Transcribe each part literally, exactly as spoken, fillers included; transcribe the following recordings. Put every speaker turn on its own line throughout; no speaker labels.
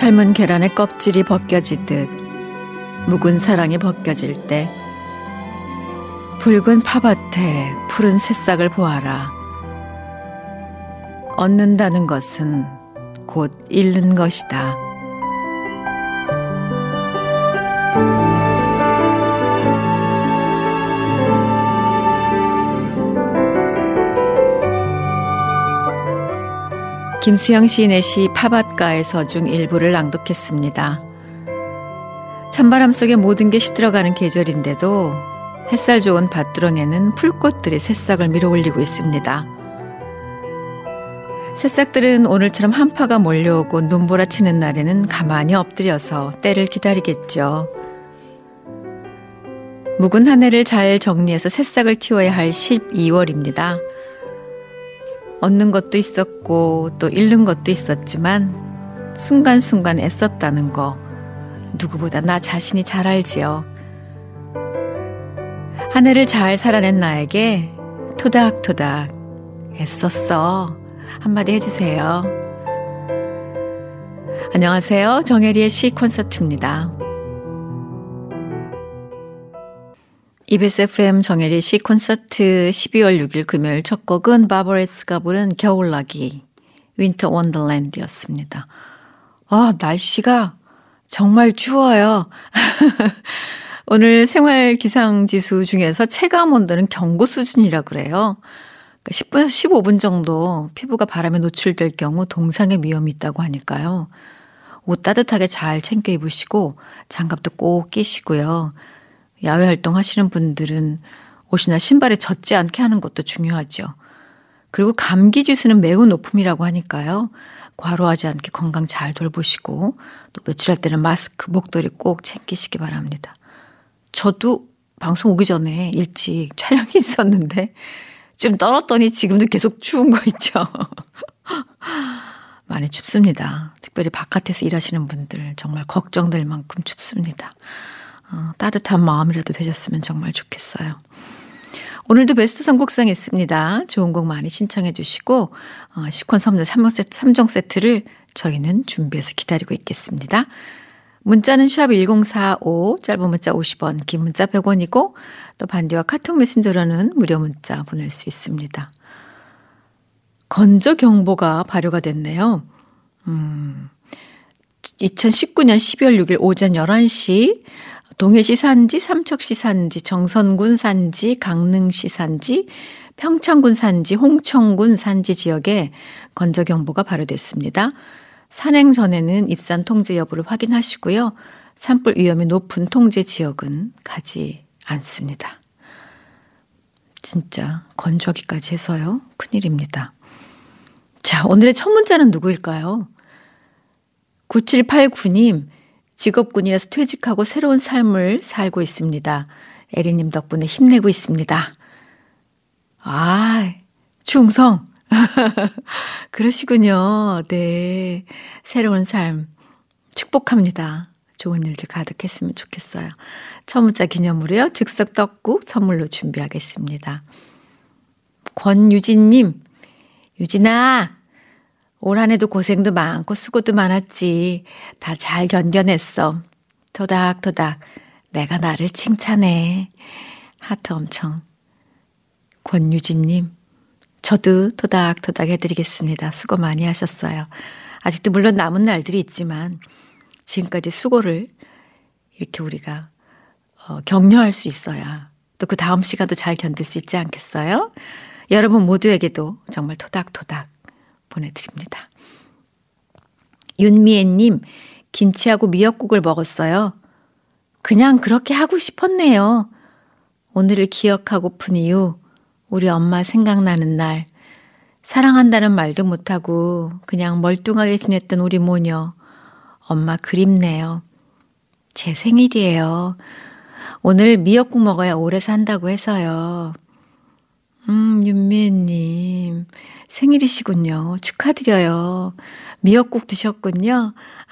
삶은 계란의 껍질이 벗겨지듯 묵은 사랑이 벗겨질 때 붉은 파밭에 푸른 새싹을 보아라. 얻는다는 것은 곧 잃는 것이다. 김수영 시인의 시 파밭가에서 중 일부를 낭독했습니다. 찬바람 속에 모든 게 시들어가는 계절인데도 햇살 좋은 밭두렁에는 풀꽃들이 새싹을 밀어올리고 있습니다. 새싹들은 오늘처럼 한파가 몰려오고 눈보라치는 날에는 가만히 엎드려서 때를 기다리겠죠. 묵은 한 해를 잘 정리해서 새싹을 틔워야 할 십이월입니다. 얻는 것도 있었고 또 잃는 것도 있었지만 순간순간 애썼다는 거 누구보다 나 자신이 잘 알지요. 한 해를 잘 살아낸 나에게 토닥토닥 애썼어 한마디 해주세요. 안녕하세요. 정혜리의 시 콘서트입니다. 이비에스 에프엠 정혜리 시 콘서트 십이월 육일 금요일 첫 곡은 바버레츠가 부른 겨울나기 윈터 원더랜드였습니다. 아, 날씨가 정말 추워요. 오늘 생활기상지수 중에서 체감온도는 경고 수준이라 그래요. 그러니까 십 분에서 십오 분 정도 피부가 바람에 노출될 경우 동상의 위험이 있다고 하니까요. 옷 따뜻하게 잘 챙겨 입으시고 장갑도 꼭 끼시고요. 야외 활동하시는 분들은 옷이나 신발에 젖지 않게 하는 것도 중요하죠. 그리고 감기 지수는 매우 높음이라고 하니까요. 과로하지 않게 건강 잘 돌보시고 또 외출할 때는 마스크, 목도리 꼭 챙기시기 바랍니다. 저도 방송 오기 전에 일찍 촬영이 있었는데 좀 떨었더니 지금도 계속 추운 거 있죠. 많이 춥습니다. 특별히 바깥에서 일하시는 분들 정말 걱정될 만큼 춥습니다. 어, 따뜻한 마음이라도 되셨으면 정말 좋겠어요. 오늘도 베스트 선곡상 있습니다. 좋은 곡 많이 신청해 주시고 어, 시콘 선물 삼 종 세트, 삼 종 세트를 저희는 준비해서 기다리고 있겠습니다. 문자는 샵 일공사오, 짧은 문자 오십 원, 긴 문자 백 원이고 또 반디와 카톡 메신저로는 무료 문자 보낼 수 있습니다. 건조경보가 발효가 됐네요. 음, 이천십구 년 십이월 육일 오전 열한 시 동해시 산지, 삼척시 산지, 정선군 산지, 강릉시 산지, 평창군 산지, 홍천군 산지 지역에 건조경보가 발효됐습니다. 산행 전에는 입산 통제 여부를 확인하시고요. 산불 위험이 높은 통제 지역은 가지 않습니다. 진짜 건조하기까지 해서요. 큰일입니다. 자, 오늘의 첫 문자는 누구일까요? 구칠팔구 님, 직업군이라서 퇴직하고 새로운 삶을 살고 있습니다. 에리님 덕분에 힘내고 있습니다. 아, 충성. 그러시군요. 네. 새로운 삶 축복합니다. 좋은 일들 가득했으면 좋겠어요. 첫 문자 기념으로요. 즉석 떡국 선물로 준비하겠습니다. 권유진님, 유진아, 올 한 해도 고생도 많고 수고도 많았지. 다 잘 견뎌냈어. 토닥토닥 내가 나를 칭찬해. 하트 엄청. 권유진님, 저도 토닥토닥 해드리겠습니다. 수고 많이 하셨어요. 아직도 물론 남은 날들이 있지만 지금까지 수고를 이렇게 우리가 어, 격려할 수 있어야 또 그 다음 시간도 잘 견딜 수 있지 않겠어요? 여러분 모두에게도 정말 토닥토닥 보내드립니다. 윤미애님, 김치하고 미역국을 먹었어요. 그냥 그렇게 하고 싶었네요. 오늘을 기억하고픈 이유, 우리 엄마 생각나는 날, 사랑한다는 말도 못하고 그냥 멀뚱하게 지냈던 우리 모녀, 엄마 그립네요. 제 생일이에요. 오늘 미역국 먹어야 오래 산다고 해서요. 음, 윤미애님, 생일이시군요. 축하드려요. 미역국 드셨군요.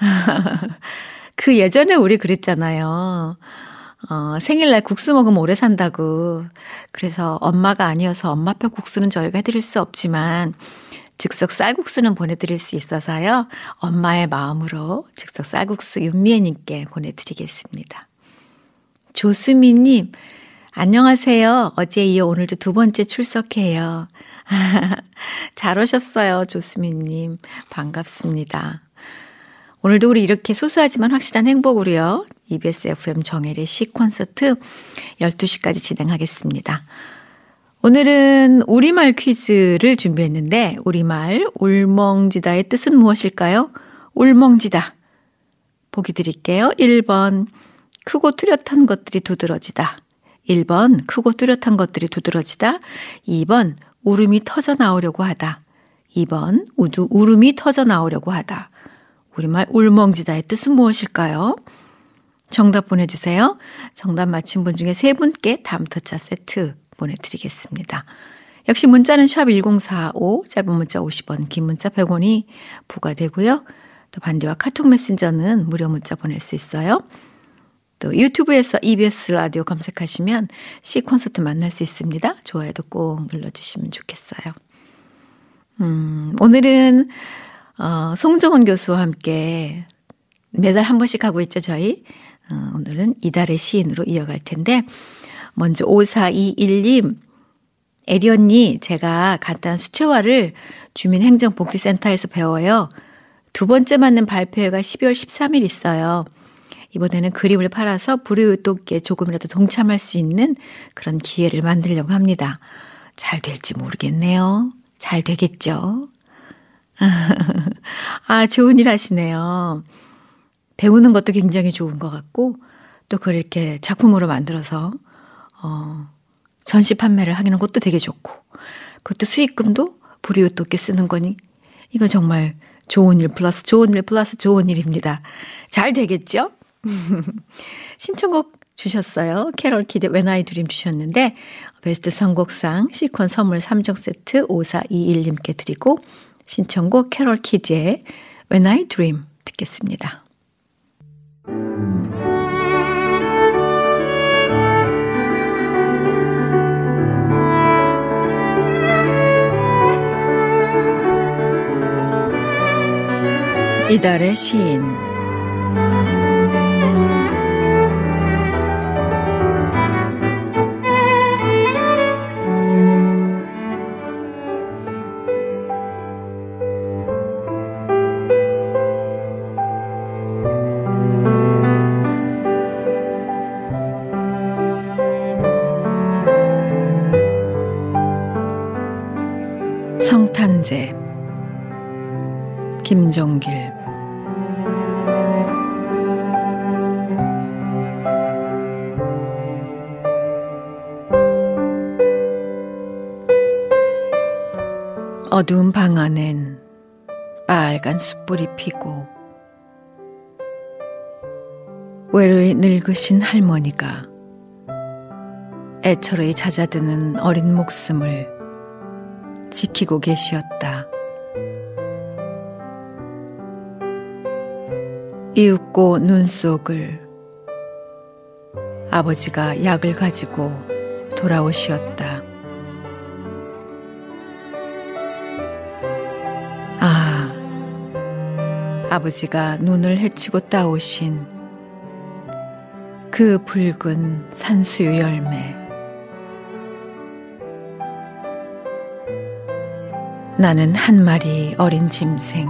그 예전에 우리 그랬잖아요. 어, 생일날 국수 먹으면 오래 산다고. 그래서 엄마가 아니어서 엄마표 국수는 저희가 해드릴 수 없지만 즉석 쌀국수는 보내드릴 수 있어서요. 엄마의 마음으로 즉석 쌀국수 윤미애님께 보내드리겠습니다. 조수미님, 안녕하세요. 어제 이어 오늘도 두 번째 출석해요. 잘 오셨어요, 조수미님. 반갑습니다. 오늘도 우리 이렇게 소소하지만 확실한 행복으로요. 이비에스 에프엠 정혜리의 시콘서트 열두 시까지 진행하겠습니다. 오늘은 우리말 퀴즈를 준비했는데 우리말 울멍지다의 뜻은 무엇일까요? 울멍지다. 보기 드릴게요. 일 번 크고 뚜렷한 것들이 두드러지다. 일 번 크고 뚜렷한 것들이 두드러지다. 이 번 울음이 터져 나오려고 하다. 이 번 우두, 울음이 터져 나오려고 하다. 우리말 울멍지다의 뜻은 무엇일까요? 정답 보내주세요. 정답 맞힌 분 중에 세 분께 다음터차 세트 보내드리겠습니다. 역시 문자는 샵 일공사오, 짧은 문자 오십 원, 긴 문자 백 원이 부과되고요. 또 반디와 카톡 메신저는 무료 문자 보낼 수 있어요. 또 유튜브에서 이비에스 라디오 검색하시면 C콘서트 만날 수 있습니다. 좋아요도 꼭 눌러주시면 좋겠어요. 음, 오늘은 어, 송정원 교수와 함께 매달 한 번씩 하고 있죠, 저희. 어, 오늘은 이달의 시인으로 이어갈 텐데 먼저 오사이일 님, 에리 언니, 제가 간단한 수채화를 주민행정복지센터에서 배워요. 두 번째 맞는 발표회가 십이월 십삼일 있어요. 이번에는 그림을 팔아서 불우이웃돕기에 조금이라도 동참할 수 있는 그런 기회를 만들려고 합니다. 잘 될지 모르겠네요. 잘 되겠죠? 아, 좋은 일 하시네요. 배우는 것도 굉장히 좋은 것 같고 또 그걸 이렇게 작품으로 만들어서 어, 전시 판매를 하는 것도 되게 좋고 그것도 수익금도 불이웃돕게 쓰는 거니 이건 정말 좋은 일 플러스 좋은 일 플러스 좋은 일입니다. 잘 되겠죠? 신청곡 주셨어요. 캐럴 키드 When I Dream 주셨는데 베스트 선곡상 시콘 선물 삼 종 세트 오사이일 님께 드리고 신청곡 캐럴 키드의 When I Dream 듣겠습니다. 이달의 시인 성탄제 김종길. 어두운 방 안엔 빨간 숯불이 피고 외로이 늙으신 할머니가 애처로이 잦아드는 어린 목숨을 지키고 계시었다. 이윽고 눈 속을 아버지가 약을 가지고 돌아오시었다. 아, 아버지가 눈을 헤치고 따오신 그 붉은 산수유 열매. 나는 한 마리 어린 짐승.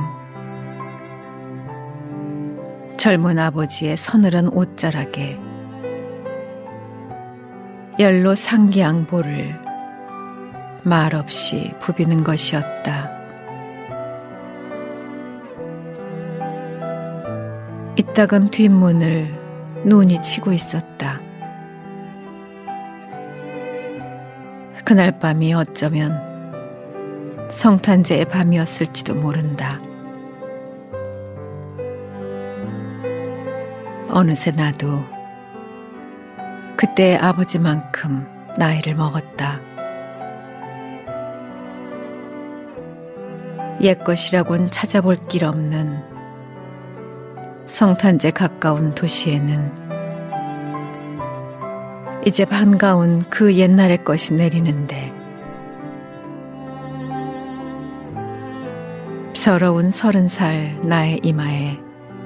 젊은 아버지의 서늘한 옷자락에 열로 상기양보를 말없이 부비는 것이었다. 이따금 뒷문을 눈이 치고 있었다. 그날 밤이 어쩌면 성탄제의 밤이었을지도 모른다. 어느새 나도 그때의 아버지만큼 나이를 먹었다. 옛것이라곤 찾아볼 길 없는 성탄제 가까운 도시에는 이제 반가운 그 옛날의 것이 내리는데 서러운 서른 살 나의 이마에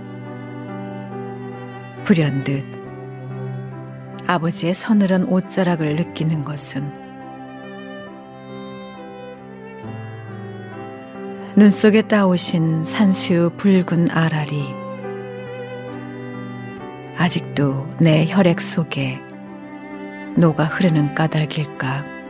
불현듯 아버지의 서늘한 옷자락을 느끼는 것은 눈 속에 따오신 산수유 붉은 알알이 아직도 내 혈액 속에 녹아 흐르는 까닭일까.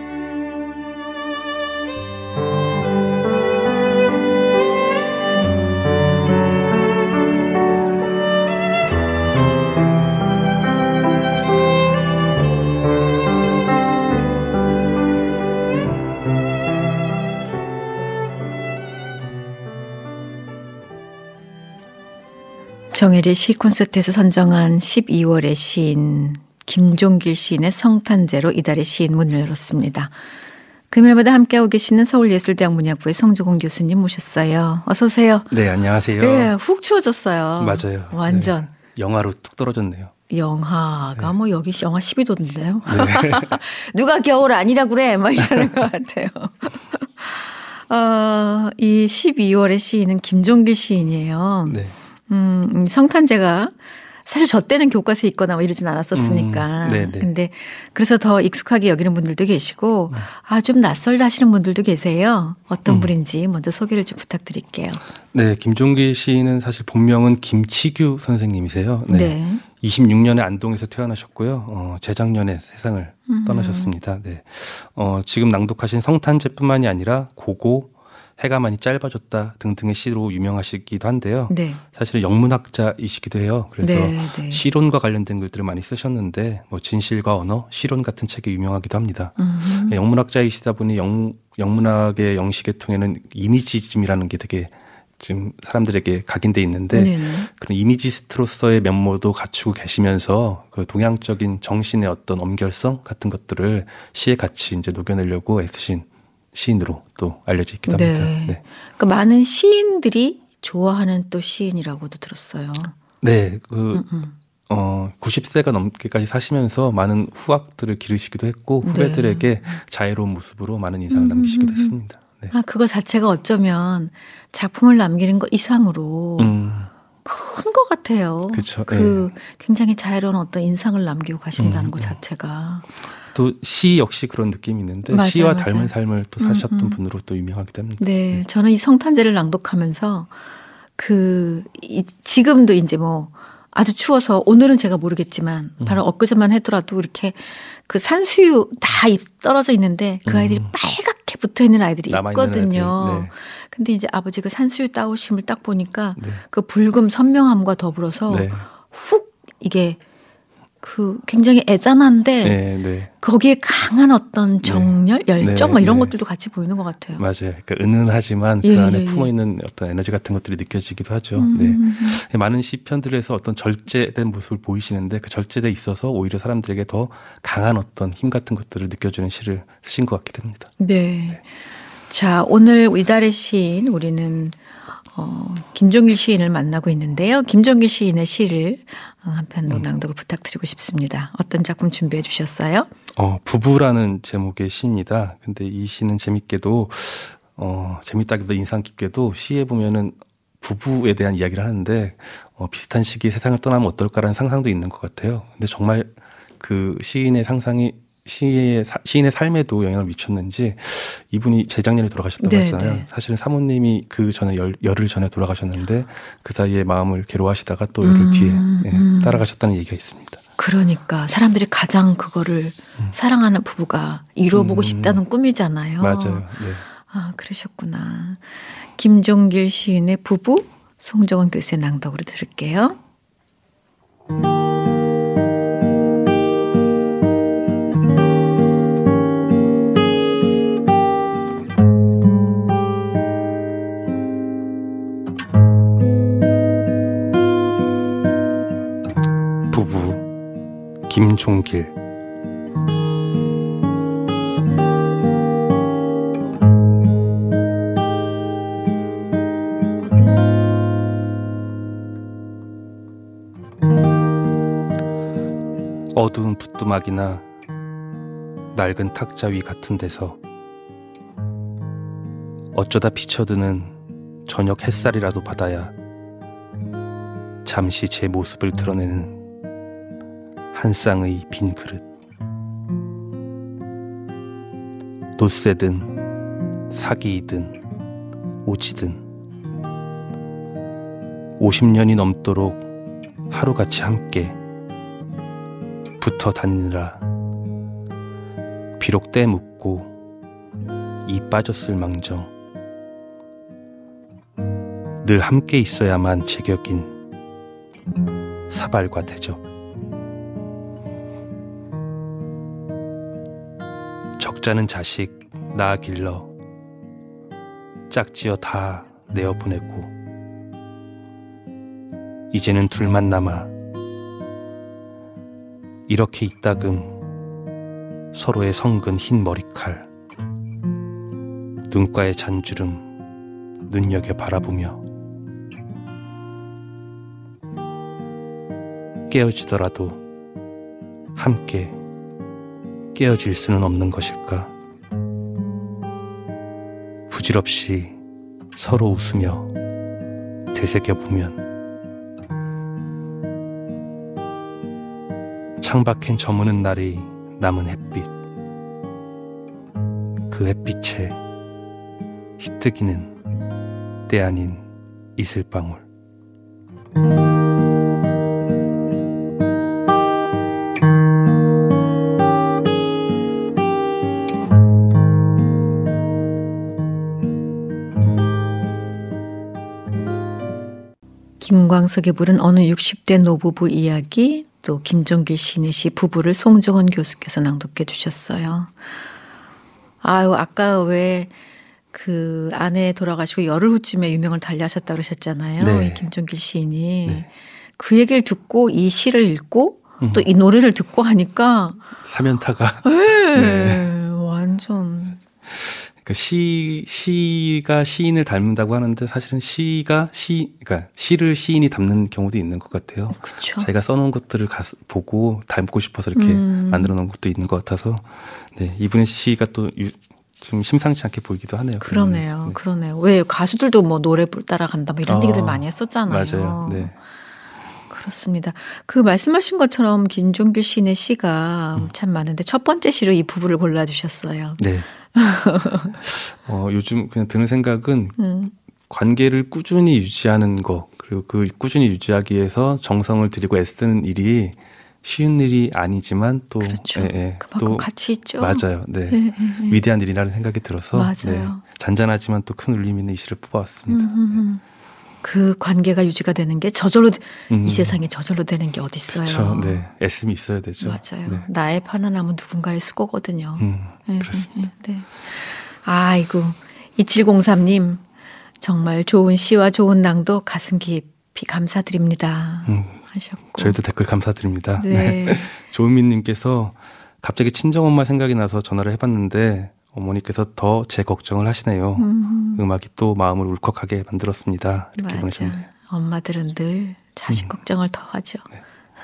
정혜리 시 콘서트에서 선정한 십이월의 시인 김종길 시인의 성탄제로 이달의 시인 문을 열었습니다. 금요일마다 함께하고 계시는 서울예술대학 문학부의 성조공 교수님 모셨어요. 어서 오세요.
네, 안녕하세요.
네, 훅 추워졌어요.
맞아요.
완전.
네, 영하로 뚝 떨어졌네요.
영하가
네.
뭐 여기 영하 십이 도인데요.
네.
누가 겨울 아니라 그래 막 이러는 것 같아요. 어, 이 십이월의 시인은 김종길 시인이에요.
네.
음, 성탄제가 사실 저 때는 교과서에 있거나 뭐 이러진 않았었으니까.
음, 네네.
근데 그래서 더 익숙하게 여기는 분들도 계시고,
음.
아, 좀 낯설다 하시는 분들도 계세요. 어떤
음.
분인지 먼저 소개를 좀 부탁드릴게요.
네, 김종길 시인은 사실 본명은 김치규 선생님이세요. 네.
네.
이십육 년에 안동에서 태어나셨고요. 어, 재작년에 세상을
음.
떠나셨습니다. 네. 어, 지금 낭독하신 성탄제뿐만이 아니라 고고, 해가 많이 짧아졌다 등등의 시로 유명하시기도 한데요.
네.
사실은 영문학자이시기도 해요. 그래서
네, 네.
시론과 관련된 글들을 많이 쓰셨는데 뭐 진실과 언어, 시론 같은 책이 유명하기도 합니다.
음.
영문학자이시다 보니 영, 영문학의 영시계통에는 이미지즘이라는 게 되게 지금 사람들에게 각인돼 있는데
네네.
그런 이미지스트로서의 면모도 갖추고 계시면서 그 동양적인 정신의 어떤 엄결성 같은 것들을 시에 같이 이제 녹여내려고 애쓰신 시인으로 또 알려져 있기도 합니다.
네.
네.
그러니까 많은 시인들이 좋아하는 또 시인이라고도 들었어요.
네, 그
음, 음.
어, 구십 세가 넘게까지 사시면서 많은 후학들을 기르시기도 했고 후배들에게
네.
자애로운 모습으로 많은 인상을 남기시기도 했습니다. 네.
아, 그거 자체가 어쩌면 작품을 남기는 것 이상으로
음,
큰 것 같아요.
그쵸.
그 굉장히 자애로운 어떤 인상을 남기고 가신다는
음,
것
음.
자체가.
또 시 역시 그런 느낌이 있는데
맞아요,
시와
맞아요.
닮은 삶을 또 사셨던
음, 음.
분으로 또 유명하기도 합니다.
네, 저는 이 성탄제를 낭독하면서 그 이, 지금도 이제 뭐 아주 추워서 오늘은 제가 모르겠지만 바로 엊그제만 하더라도 이렇게 그 산수유 다 입 떨어져 있는데 그 아이들이
음.
빨갛게 붙어 있는 아이들이
남아있는
있거든요.
아이들, 네.
근데 이제 아버지 그 산수유 따오심을 딱 보니까
네.
그 붉음 선명함과 더불어서
네.
훅 이게 그 굉장히 애잔한데
네, 네.
거기에 강한 어떤 정열, 열정
네,
뭐 이런
네.
것들도 같이 보이는 것 같아요.
맞아요. 그러니까 은은하지만
예,
그 안에
예,
품어
예.
있는 어떤 에너지 같은 것들이 느껴지기도 하죠.
음,
네.
음,
많은 시편들에서 어떤 절제된 모습을 보이시는데 그 절제돼 있어서 오히려 사람들에게 더 강한 어떤 힘 같은 것들을 느껴주는 시를 쓰신 것 같기도 합니다.
네. 자, 오늘 이달의 시인 우리는 어, 김종길 시인을 만나고 있는데요. 김종길 시인의 시를 한 편
음.
낭독을 부탁드리고 싶습니다. 어떤 작품 준비해 주셨어요?
어, 부부라는 제목의 시입니다. 근데 이 시는 재밌게도 어, 재밌다기보다 인상 깊게도 시에 보면은 부부에 대한 이야기를 하는데 어, 비슷한 시기에 세상을 떠나면 어떨까라는 상상도 있는 것 같아요. 근데 정말 그 시인의 상상이 시의, 사, 시인의 삶에도 영향을 미쳤는지 이분이 재작년에 돌아가셨다고
네,
했잖아요.
네.
사실은 사모님이 그 전에 열, 열흘 전에 돌아가셨는데 그 사이에 마음을 괴로워하시다가 또 열흘
음,
뒤에 예,
음.
따라가셨다는 얘기가 있습니다.
그러니까 사람들이 가장 그거를 사랑하는 부부가 이뤄보고
음.
싶다는 꿈이잖아요.
맞아요. 네.
아, 그러셨구나. 김종길 시인의 부부, 송정은 교수의 낭독으로 들을게요.
부부 김종길. 어두운 붓두막이나 낡은 탁자 위 같은 데서 어쩌다 비쳐드는 저녁 햇살이라도 받아야 잠시 제 모습을 드러내는 한 쌍의 빈 그릇. 노쇠든 사기이든 오지든 오십 년이 넘도록 하루같이 함께 붙어 다니느라 비록 때 묻고 이 빠졌을 망정 늘 함께 있어야만 제격인 사발과 대접. 적자는 자식 낳아 길러 짝지어 다 내어보내고 이제는 둘만 남아 이렇게 이따금 서로의 성근 흰 머리칼 눈가의 잔주름 눈여겨 바라보며 깨어지더라도 함께 깨어질 수는 없는 것일까? 부질없이 서로 웃으며 되새겨보면 창밖엔 저무는 날이 남은 햇빛, 그 햇빛에 희뜨기는 때 아닌 이슬방울.
김광석이 부른 어느 육십 대 노부부 이야기, 또 김종길 시인의 시 부부를 송정원 교수께서 낭독해 주셨어요. 아유, 아까 왜 그 아내 돌아가시고 열흘 후쯤에 유명을 달리하셨다 그러셨잖아요.
네.
이 김종길 시인이.
네.
그 얘기를 듣고 이 시를 읽고 또 이 노래를 듣고 하니까
사면타가
네,
네.
완전
그러니까 시 시가 시인을 닮는다고 하는데 사실은 시가 시 그러니까 시를 시인이 닮는 경우도 있는 것 같아요.
그쵸.
자기가 써놓은 것들을 가서 보고 닮고 싶어서 이렇게
음.
만들어 놓은 것도 있는 것 같아서 네, 이분의 시가 또 유, 좀 심상치 않게 보이기도 하네요.
그러네요.
네.
그러네요. 왜 가수들도 뭐 노래 따라간다 뭐 이런
어,
얘기들 많이 했었잖아요.
맞아요. 네.
그렇습니다. 그 말씀하신 것처럼 김종길 시인의 시가
음.
참 많은데 첫 번째 시로 이 부부를 골라주셨어요.
네. 어, 요즘 그냥 드는 생각은
음.
관계를 꾸준히 유지하는 거, 그리고 그 꾸준히 유지하기 위해서 정성을 들이고 애쓰는 일이 쉬운 일이 아니지만 또
그렇죠.
예, 예,
그만큼
또
가치 있죠.
맞아요. 네.
예, 예, 예.
위대한 일이라는 생각이 들어서
맞아요.
네, 잔잔하지만 또 큰 울림 있는 이 시를 뽑아왔습니다.
음, 음, 음. 그 관계가 유지가 되는 게 저절로
음.
이 세상에 저절로 되는 게 어디 있어요.
그렇죠. 네. 애씀이 있어야 되죠.
맞아요.
네.
나의 편안함은 누군가의 수고거든요.
음,
네,
그렇습니다.
네, 네. 아이고, 이칠공삼 님 정말 좋은 시와 좋은 낭독 가슴 깊이 감사드립니다.
음,
하셨고.
저희도 댓글 감사드립니다.
네.
네. 조은미님께서 갑자기 친정엄마 생각이 나서 전화를 해봤는데 어머니께서 더 제 걱정을 하시네요.
음,
음악이 또 마음을 울컥하게 만들었습니다. 이렇게
맞아.
보내셨네요.
엄마들은 늘 자식
음.
걱정을 더 하죠.
네.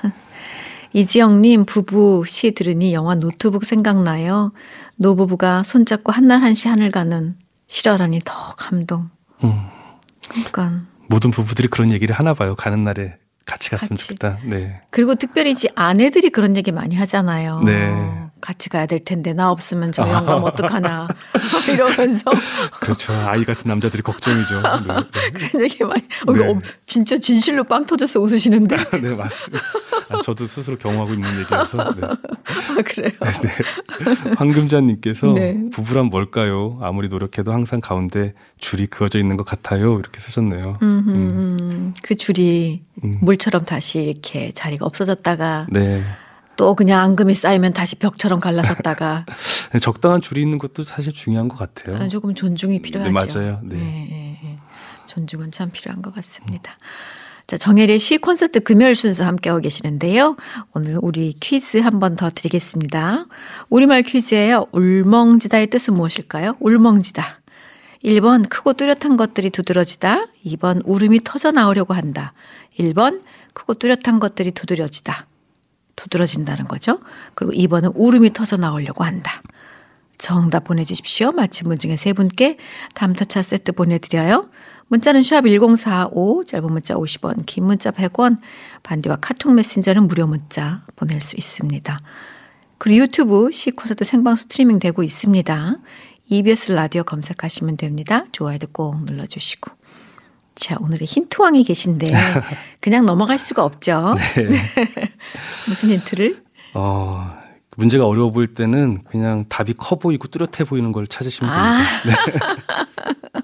이지영님 부부 시 들으니 영화 노트북 생각나요. 노부부가 손잡고 한날 한시 하늘 가는 실화라니 더 감동.
음,
그러니까
모든 부부들이 그런 얘기를 하나 봐요. 가는 날에 같이 갔으면
같이.
좋겠다. 네.
그리고 특별히 이제 아내들이 그런 얘기 많이 하잖아요.
네.
같이 가야 될 텐데 나 없으면 저 영감 어떡하나 이러면서
그렇죠. 아이 같은 남자들이 걱정이죠. 네.
그런 얘기 많이. 어,
네.
어, 진짜 진실로 빵 터져서 웃으시는데.
네, 맞습니다. 아, 저도 스스로 경험하고 있는 얘기라서. 네.
아, 그래요.
네. 황금자님께서
네.
부부란 뭘까요? 아무리 노력해도 항상 가운데 줄이 그어져 있는 것 같아요. 이렇게 쓰셨네요.
음, 음, 음. 그 줄이
음.
물처럼 다시 이렇게 자리가 없어졌다가
네.
또 그냥 앙금이 쌓이면 다시 벽처럼 갈라섰다가
적당한 줄이 있는 것도 사실 중요한 것 같아요.
아, 조금 존중이 필요하죠.
네, 맞아요. 네.
네, 네, 네. 존중은 참 필요한 것 같습니다. 자, 정혜리의 시 콘서트 금요일 순서 함께하고 계시는데요. 오늘 우리 퀴즈 한 번 더 드리겠습니다. 우리말 퀴즈예요. 울멍지다의 뜻은 무엇일까요? 울멍지다. 일 번 크고 뚜렷한 것들이 두드러지다. 이 번 울음이 터져 나오려고 한다. 일 번 크고 뚜렷한 것들이 두드러지다. 두드러진다는 거죠. 그리고 이 번은 울음이 터져 나오려고 한다. 정답 보내주십시오. 맞힌 분 중에 세 분께 담타차 세트 보내드려요. 문자는 샵 일공사오, 짧은 문자 오십 원, 긴 문자 백 원, 반디와 카톡 메신저는 무료 문자 보낼 수 있습니다. 그리고 유튜브 시 콘서트 생방 스트리밍 되고 있습니다. 이비에스 라디오 검색하시면 됩니다. 좋아요도 꼭 눌러주시고. 자, 오늘의 힌트왕이 계신데 그냥 넘어갈 수가 없죠.
네.
무슨 힌트를?
어, 문제가 어려워 보일 때는 그냥 답이 커 보이고 뚜렷해 보이는 걸 찾으시면
아.
됩니다. 네.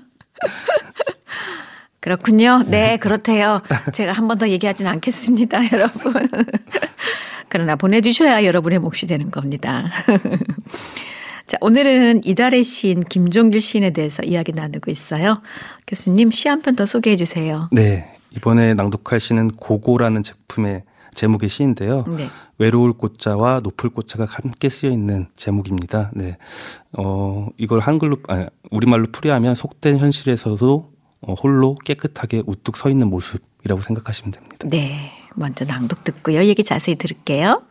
그렇군요. 네, 그렇대요. 제가 한 번 더 얘기하진 않겠습니다, 여러분. 그러나 보내주셔야 여러분의 몫이 되는 겁니다. 자, 오늘은 이달의 시인 김종길 시인에 대해서 이야기 나누고 있어요. 교수님, 시 한 편 더 소개해 주세요.
네, 이번에 낭독할 시는 고고라는 작품의 제목의 시인데요. 네. 외로울 꽃자와 높을 꽃자가 함께 쓰여 있는 제목입니다. 네, 어, 이걸 한글로, 아니, 우리말로 풀이하면 속된 현실에서도 어, 홀로 깨끗하게 우뚝 서 있는 모습이라고 생각하시면 됩니다.
네, 먼저 낭독 듣고요. 얘기 자세히 들을게요.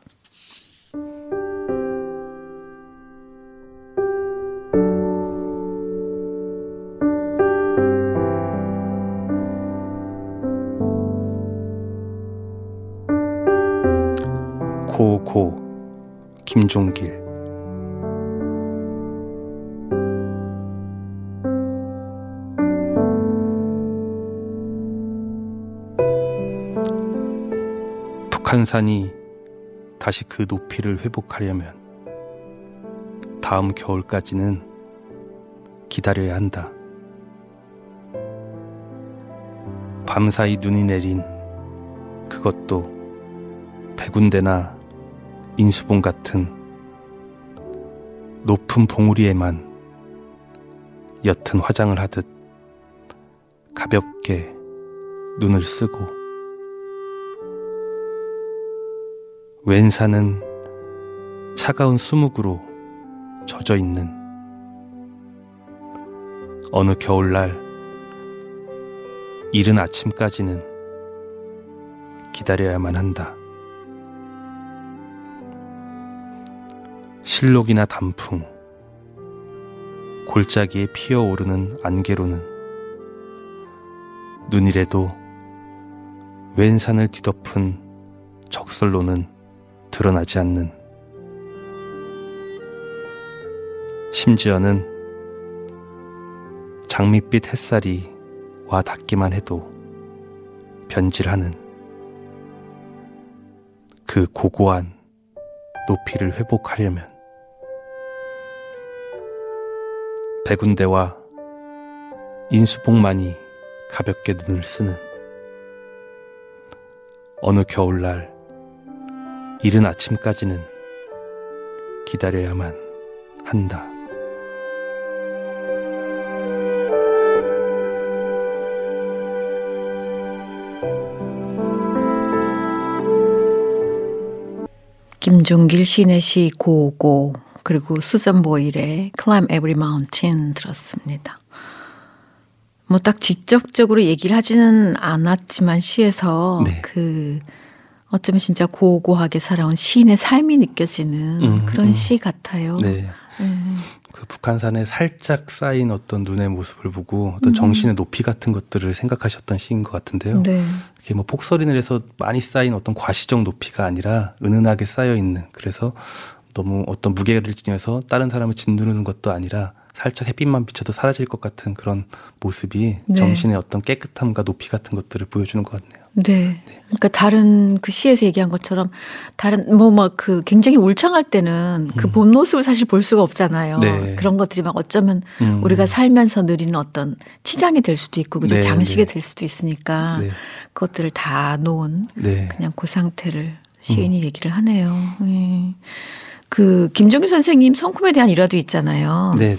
고고 김종길. 북한산이 다시 그 높이를 회복하려면 다음 겨울까지는 기다려야 한다. 밤사이 눈이 내린 그것도 백운대나 인수봉 같은 높은 봉우리에만 옅은 화장을 하듯 가볍게 눈을 쓰고 왼 산은 차가운 수묵으로 젖어 있는 어느 겨울날 이른 아침까지는 기다려야만 한다. 실록이나 단풍, 골짜기에 피어오르는 안개로는 눈이래도 왼 산을 뒤덮은 적설로는 드러나지 않는, 심지어는 장밋빛 햇살이 와 닿기만 해도 변질하는 그 고고한 높이를 회복하려면 백운대와 인수봉만이 가볍게 눈을 쓰는 어느 겨울날 이른 아침까지는 기다려야만 한다.
김종길 시인의 시 고고, 그리고 수전 보일의 Climb Every Mountain 들었습니다. 뭐 딱 직접적으로 얘기를 하지는 않았지만 시에서 네. 그 어쩌면 진짜 고고하게 살아온 시인의 삶이 느껴지는 음, 그런 음. 시 같아요.
네. 음. 그 북한산에 살짝 쌓인 어떤 눈의 모습을 보고 어떤 정신의 높이 같은 것들을 생각하셨던 시인 것 같은데요. 네. 이게 뭐 폭설이 내려서 많이 쌓인 어떤 과시적 높이가 아니라 은은하게 쌓여 있는, 그래서 너무 어떤 무게를 지녀서 다른 사람을 짓누르는 것도 아니라 살짝 햇빛만 비춰도 사라질 것 같은 그런 모습이 네. 정신의 어떤 깨끗함과 높이 같은 것들을 보여주는 것 같네요.
네. 네. 그러니까 다른 그 시에서 얘기한 것처럼 다른 뭐 막 그 굉장히 울창할 때는 그 본 음. 모습을 사실 볼 수가 없잖아요. 네. 그런 것들이 막 어쩌면 음. 우리가 살면서 누리는 어떤 치장이 될 수도 있고 그죠? 네. 장식이 네. 될 수도 있으니까 네. 그것들을 다 놓은 네. 그냥 그 상태를 시인이 음. 얘기를 하네요. 네. 그 김종길 선생님 성품에 대한 일화도 있잖아요.
네, 네.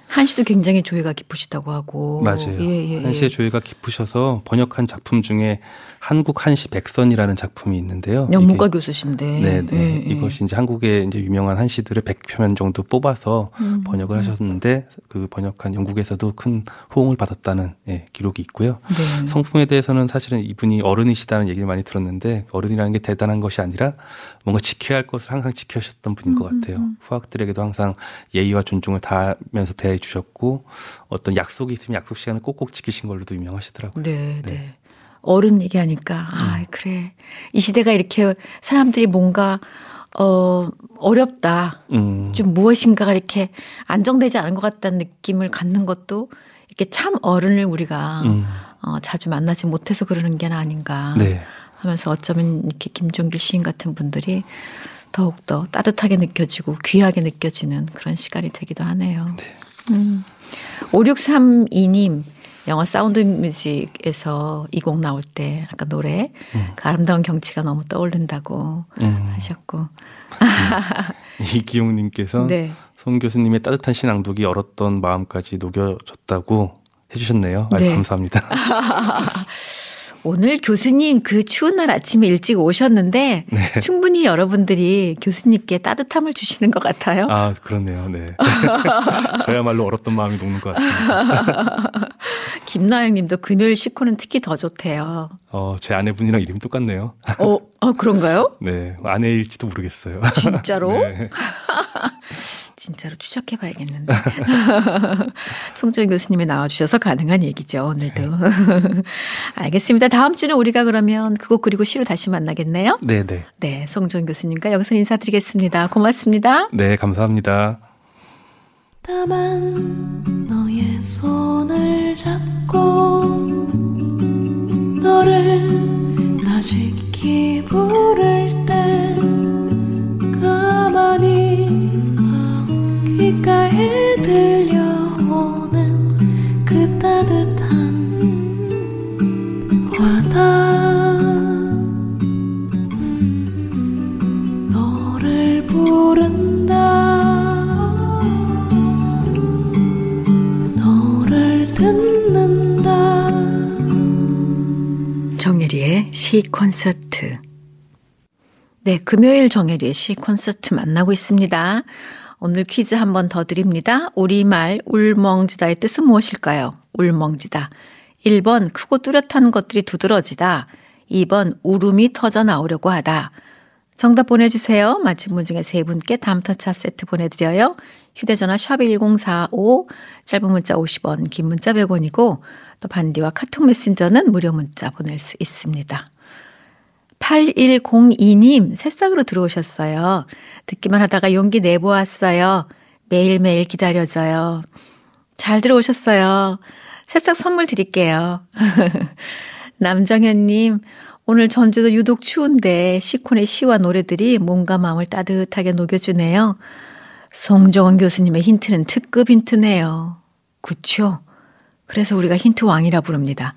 한 씨도 굉장히 조예가 깊으시다고 하고.
맞아요.
예, 예,
한 씨의 조예가 깊으셔서 번역한 작품 중에 한국 한시 백선이라는 작품이 있는데요.
영문과 교수신데.
네, 네.
예, 예.
이것이 이제 한국의 이제 유명한 한시들을 백 편 정도 뽑아서 음, 번역을 음. 하셨는데 그 번역한 영국에서도 큰 호응을 받았다는 예, 기록이 있고요. 네. 성품에 대해서는 사실은 이분이 어른이시다는 얘기를 많이 들었는데 어른이라는 게 대단한 것이 아니라 뭔가 지켜야 할 것을 항상 지켜주셨던 분인 음, 것 같아요. 음. 후학들에게도 항상 예의와 존중을 다하면서 대해 주셨고 어떤 약속이 있으면 약속 시간을 꼭꼭 지키신 걸로도 유명하시더라고요.
네, 네. 네. 어른 얘기하니까 아 음. 그래 이 시대가 이렇게 사람들이 뭔가 어 어렵다. 음. 좀 무엇인가가 이렇게 안정되지 않은 것 같다는 느낌을 갖는 것도 이렇게 참 어른을 우리가 음. 어, 자주 만나지 못해서 그러는 게 아닌가 네. 하면서 어쩌면 이렇게 김종길 시인 같은 분들이 더욱더 따뜻하게 느껴지고 귀하게 느껴지는 그런 시간이 되기도 하네요. 네. 음. 오육삼이 님 영화 사운드 뮤직에서 이 곡 나올 때 아까 노래 음. 그 아름다운 경치가 너무 떠오른다고 음. 하셨고 음.
이기용님께서 네. 송 교수님의 따뜻한 신앙독이 열었던 마음까지 녹여줬다고 해주셨네요. 아유, 네. 감사합니다.
오늘 교수님 그 추운 날 아침에 일찍 오셨는데 네. 충분히 여러분들이 교수님께 따뜻함을 주시는 것 같아요.
아 그렇네요. 네. 저야말로 얼었던 마음이 녹는 것 같습니다.
김나영 님도 금요일 식후는 특히 더 좋대요.
어, 제 아내분이랑 이름이 똑같네요.
어, 어 그런가요?
네. 아내일지도 모르겠어요.
진짜로? 네. 진짜로 추적해봐야겠는데. 송조인 교수님이 나와주셔서 가능한 얘기죠. 오늘도. 네. 알겠습니다. 다음 주는 우리가 그러면 그곡 그리고 시로 다시 만나겠네요.
네네. 네.
네, 송조인 교수님과 여기서 인사드리겠습니다. 고맙습니다.
네, 감사합니다.
다만 너의 손을 잡고 너를 나직히 부를 때 가만히 귓가에 들려오는 그 따뜻한 와닿아 음, 너를 부른다 너를 듣는다
정혜리의 시 콘서트. 네, 금요일 정혜리의 시 콘서트 만나고 있습니다. 오늘 퀴즈 한 번 더 드립니다. 우리말 울멍지다의 뜻은 무엇일까요? 울멍지다. 일 번 크고 뚜렷한 것들이 두드러지다. 이 번 울음이 터져 나오려고 하다. 정답 보내주세요. 맞힌 분 중에 세 분께 담터차 세트 보내드려요. 휴대전화 샵 일공사오, 짧은 문자 오십 원, 긴 문자 백 원이고 또 반디와 카톡 메신저는 무료 문자 보낼 수 있습니다. 팔일공이 님 새싹으로 들어오셨어요. 듣기만 하다가 용기 내보았어요. 매일매일 기다려져요. 잘 들어오셨어요. 새싹 선물 드릴게요. 남정현님 오늘 전주도 유독 추운데 시콘의 시와 노래들이 몸과 마음을 따뜻하게 녹여주네요. 송정원 교수님의 힌트는 특급 힌트네요. 그쵸? 그래서 우리가 힌트 왕이라 부릅니다.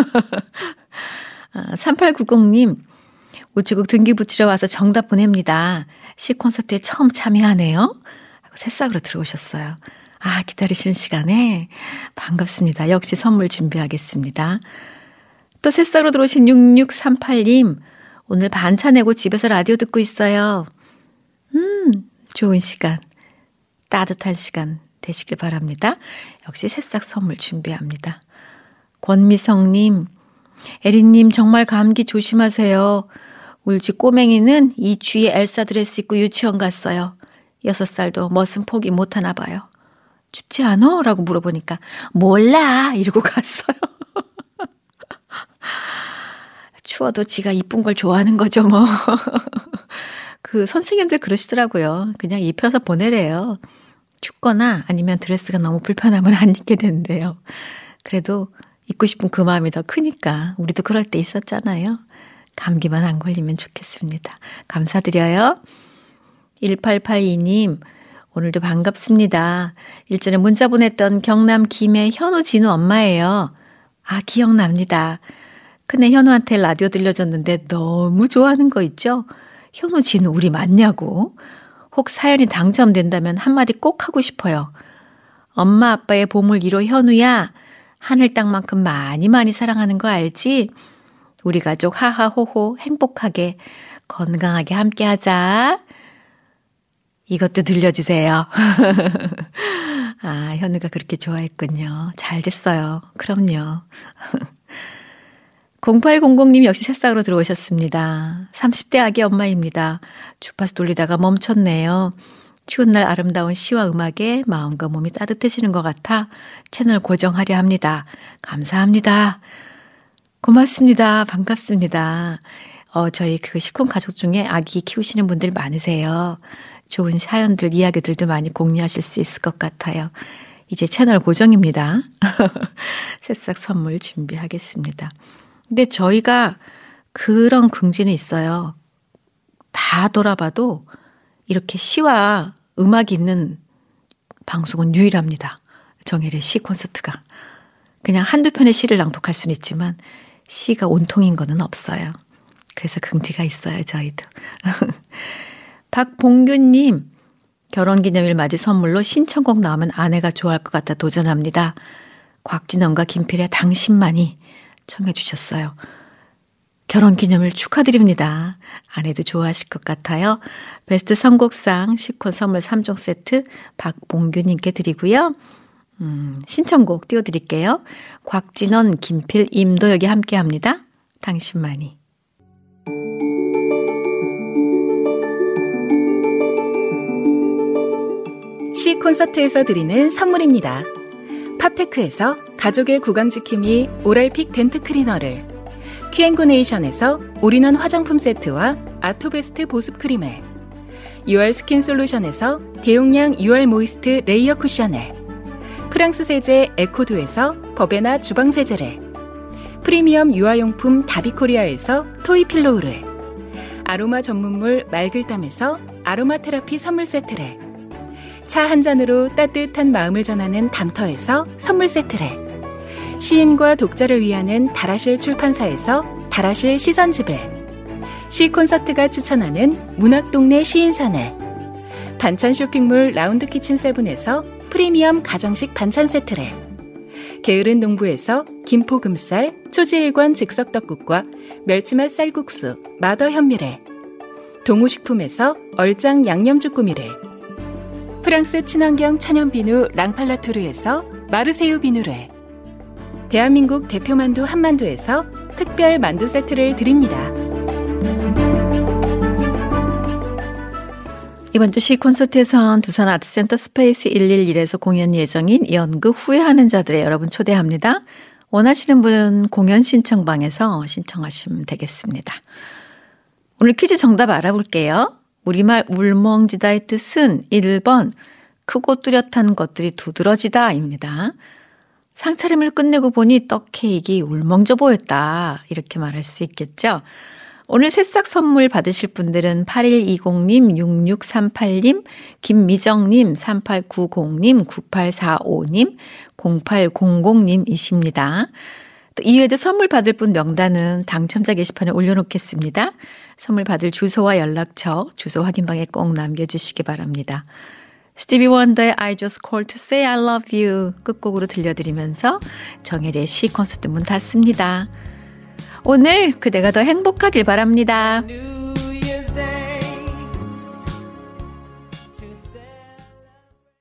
삼팔구공 님 우체국 등기 붙이러 와서 정답 보냅니다. 시 콘서트에 처음 참여하네요. 하고 새싹으로 들어오셨어요. 아, 기다리시는 시간에 반갑습니다. 역시 선물 준비하겠습니다. 또 새싹으로 들어오신 육육삼팔 님 오늘 반차 내고 집에서 라디오 듣고 있어요. 음, 좋은 시간, 따뜻한 시간 되시길 바랍니다. 역시 새싹 선물 준비합니다. 권미성님, 에리님 정말 감기 조심하세요. 우리 집 꼬맹이는 이 주위에 엘사 드레스 입고 유치원 갔어요. 여섯 살도 멋은 포기 못하나 봐요. 춥지 않어? 라고 물어보니까 몰라 이러고 갔어요. 추워도 지가 이쁜 걸 좋아하는 거죠 뭐. 그 선생님들 그러시더라고요. 그냥 입혀서 보내래요. 춥거나 아니면 드레스가 너무 불편하면 안 입게 된대요. 그래도 입고 싶은 그 마음이 더 크니까 우리도 그럴 때 있었잖아요. 감기만 안 걸리면 좋겠습니다. 감사드려요. 일팔팔이 님 오늘도 반갑습니다. 일전에 문자 보냈던 경남 김해 현우 진우 엄마예요. 아 기억납니다. 큰애 현우한테 라디오 들려줬는데 너무 좋아하는 거 있죠? 현우 진우 우리 맞냐고. 혹 사연이 당첨된다면 한마디 꼭 하고 싶어요. 엄마 아빠의 보물 일 호 현우야. 하늘 땅만큼 많이 많이 사랑하는 거 알지? 우리 가족 하하호호 행복하게 건강하게 함께 하자. 이것도 들려주세요. 아, 현우가 그렇게 좋아했군요. 잘 됐어요. 그럼요. 공팔공공님 역시 새싹으로 들어오셨습니다. 삼십 대 아기 엄마입니다. 주파수 돌리다가 멈췄네요. 추운 날 아름다운 시와 음악에 마음과 몸이 따뜻해지는 것 같아 채널 고정하려 합니다. 감사합니다. 고맙습니다. 반갑습니다. 어, 저희 그 시콘 가족 중에 아기 키우시는 분들 많으세요. 좋은 사연들, 이야기들도 많이 공유하실 수 있을 것 같아요. 이제 채널 고정입니다. 새싹 선물 준비하겠습니다. 근데 저희가 그런 긍지는 있어요. 다 돌아봐도 이렇게 시와 음악이 있는 방송은 유일합니다. 정혜리의 시 콘서트가. 그냥 한두 편의 시를 낭독할 수는 있지만 시가 온통인 거는 없어요. 그래서 긍지가 있어요, 저희도. 박봉규님, 결혼기념일 맞이 선물로 신청곡 나오면 아내가 좋아할 것 같아 도전합니다. 곽진원과 김필의 당신만이 청해 주셨어요. 결혼기념일 축하드립니다. 아내도 좋아하실 것 같아요. 베스트 선곡상 시콘 선물 삼 종 세트 박봉규님께 드리고요. 음, 신청곡 띄워드릴게요. 곽진원, 김필, 임도혁이 함께합니다. 당신만이.
시 콘서트에서 드리는 선물입니다. 팝테크에서 가족의 구강지킴이 오랄픽 덴트 클리너를, 큐앤고네이션에서 올인원 화장품 세트와 아토베스트 보습 크림을, 유알 스킨 솔루션에서 대용량 유알 모이스트 레이어 쿠션을, 프랑스 세제 에코두에서 버베나 주방 세제를, 프리미엄 유아용품 다비코리아에서 토이필로우를, 아로마 전문물 말글담에서 아로마 테라피 선물 세트를, 차 한 잔으로 따뜻한 마음을 전하는 담터에서 선물 세트를, 시인과 독자를 위하는 다라실 출판사에서 다라실 시선집을, 시 콘서트가 추천하는 문학동네 시인선을, 반찬 쇼핑몰 라운드 키친 세븐에서 프리미엄 가정식 반찬 세트를, 게으른 농부에서 김포금쌀, 초지일관 즉석떡국과 멸치맛 쌀국수, 마더 현미를, 동우식품에서 얼짱 양념주꾸미를, 프랑스 친환경 천연비누 랑팔라토르에서 마르세유 비누를, 대한민국 대표만두 한만두에서 특별 만두 세트를 드립니다.
이번 주 시 콘서트에선 두산 아트센터 스페이스 일일일에서 공연 예정인 연극 후회하는 자들의 여러분 초대합니다. 원하시는 분은 공연 신청방에서 신청하시면 되겠습니다. 오늘 퀴즈 정답 알아볼게요. 우리말 울멍지다의 뜻은 일 번 크고 뚜렷한 것들이 두드러지다입니다. 상차림을 끝내고 보니 떡케이크 울멍져 보였다. 이렇게 말할 수 있겠죠. 오늘 새싹 선물 받으실 분들은 팔일이공님, 육육삼팔님, 김미정님, 삼팔구공님, 구팔사오님, 공팔공공님이십니다. 이외에도 선물 받을 분 명단은 당첨자 게시판에 올려놓겠습니다. 선물 받을 주소와 연락처, 주소 확인방에 꼭 남겨주시기 바랍니다. 스티비 원더의 I just called to say I love you 끝곡으로 들려드리면서 정혜리의 시 콘서트 문 닫습니다. 오늘 그대가 더 행복하길 바랍니다.